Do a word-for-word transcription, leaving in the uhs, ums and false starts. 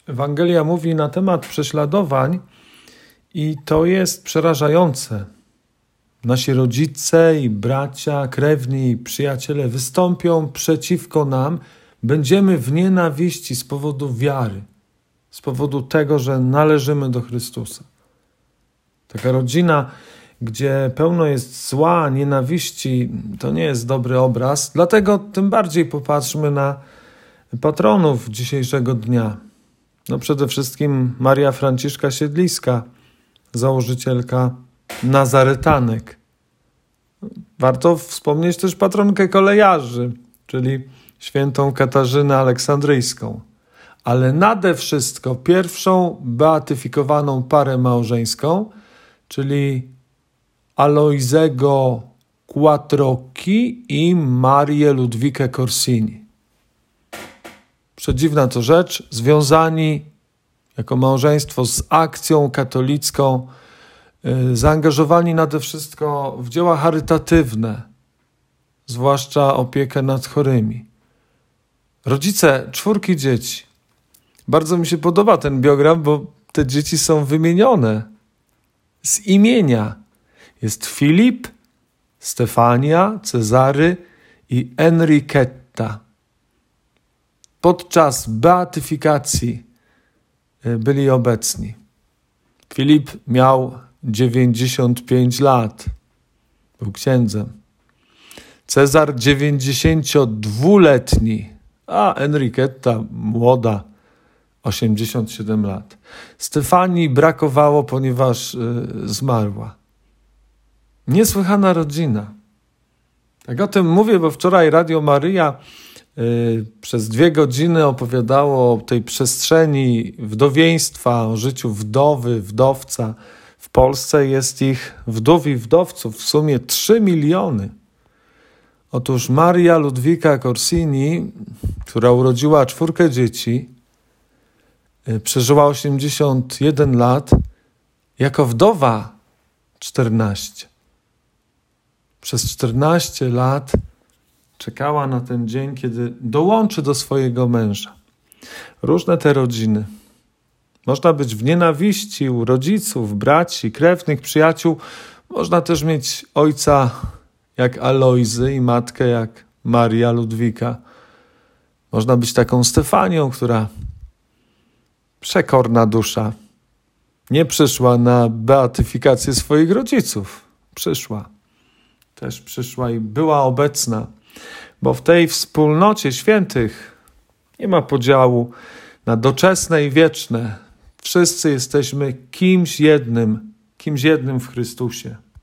Ewangelia mówi na temat prześladowań i to jest przerażające. Nasi rodzice i bracia, krewni i przyjaciele wystąpią przeciwko nam. Będziemy w nienawiści z powodu wiary, z powodu tego, że należymy do Chrystusa. Taka rodzina, gdzie pełno jest zła, nienawiści, to nie jest dobry obraz. Dlatego tym bardziej popatrzmy na patronów dzisiejszego dnia. No przede wszystkim Maria Franciszka Siedliska, założycielka Nazaretanek. Warto wspomnieć też patronkę kolejarzy, czyli świętą Katarzynę Aleksandryjską. Ale nade wszystko pierwszą beatyfikowaną parę małżeńską, czyli Aloisego Quattrocchi i Marię Ludwikę Corsini. Przedziwna to rzecz, związani jako małżeństwo z akcją katolicką, yy, zaangażowani nade wszystko w dzieła charytatywne, zwłaszcza opiekę nad chorymi. Rodzice czwórki dzieci. Bardzo mi się podoba ten biogram, bo te dzieci są wymienione z imienia. Jest Filip, Stefania, Cezary i Enriqueta. Podczas beatyfikacji byli obecni. Filip miał dziewięćdziesiąt pięć lat. Był księdzem. Cezar dziewięćdziesięciodwuletni, a Enriqueta młoda, osiemdziesiąt siedem lat. Stefanii brakowało, ponieważ y, zmarła. Niesłychana rodzina. Tak o tym mówię, bo wczoraj Radio Maryja y, przez dwie godziny opowiadało o tej przestrzeni wdowieństwa, o życiu wdowy, wdowca. W Polsce jest ich wdów i wdowców w sumie trzy miliony. Otóż Maria Ludwika Corsini, która urodziła czwórkę dzieci, przeżyła osiemdziesiąt jeden lat, jako wdowa czternaście. Przez czternaście lat czekała na ten dzień, kiedy dołączy do swojego męża. Różne te rodziny. Można być w nienawiści u rodziców, braci, krewnych, przyjaciół. Można też mieć ojca jak Alojzy i matkę jak Maria Ludwika. Można być taką Stefanią, która przekorna dusza nie przyszła na beatyfikację swoich rodziców. Przyszła. Też przyszła i była obecna, bo w tej wspólnocie świętych nie ma podziału na doczesne i wieczne. Wszyscy jesteśmy kimś jednym, kimś jednym w Chrystusie.